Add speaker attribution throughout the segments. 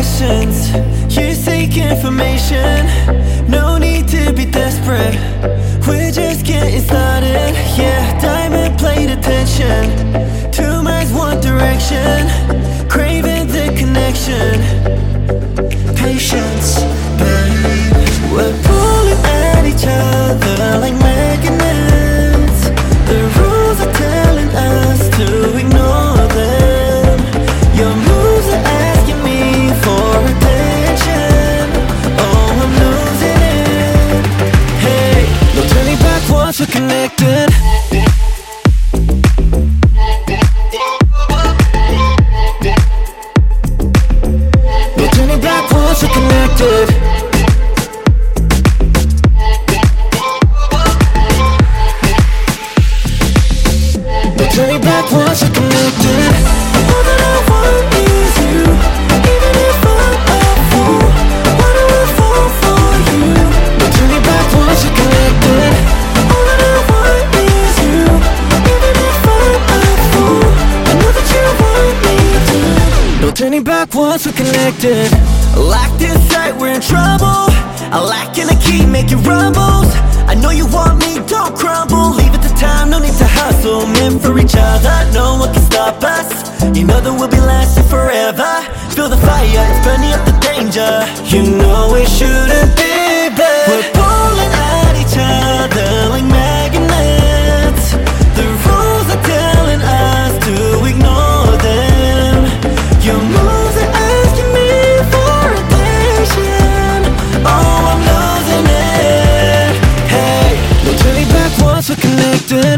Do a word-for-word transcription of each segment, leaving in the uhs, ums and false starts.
Speaker 1: questions. You seek information. No need to be desperate. We're just getting started. Yeah, diamond plate attention. Two minds, one direction. Craving the connection. Patience, babe. We're pulling at each other like magnets. The rules are telling us to ignore them. Your moves are asking me for attention. Oh, I'm losing it. Hey, no turning back once we're connected. No turning back once we're connected. Turning back once we're connected. All that I want is you. Even if I'm a fool, why do I fall for you? No turning back once we're connected. All that I want is you. Even if I'm a fool, I know that you want me to. No turning back once we're connected. Locked inside, we're in trouble. I lack and I keep making rumbles. I know you want me, don't crumble. Leave it to time, no need to hustle. Meant for each other, no one can stop us. You know that we'll be lasting forever. Feel the fire, it's burning up the danger. You know it shouldn't be, but we're pulling at each other like magnets. The rules are telling us to ignore them. Your moves are asking me for attention. Oh, I'm losing it. Hey, no turning back once we're connected.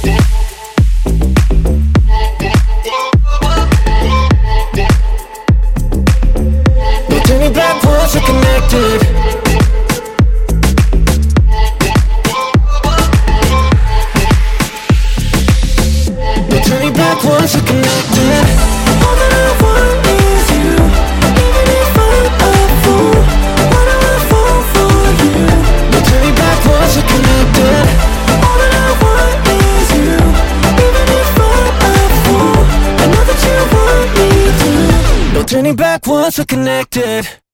Speaker 1: No turning back once we're connected. No turning back once we're connected. All that I want is you. Even if I'm a fool, why do I fall for you? No turning back once we're connected. All that I want is you. Even if I'm a fool, I know that you want me to. No turning back once we're connected.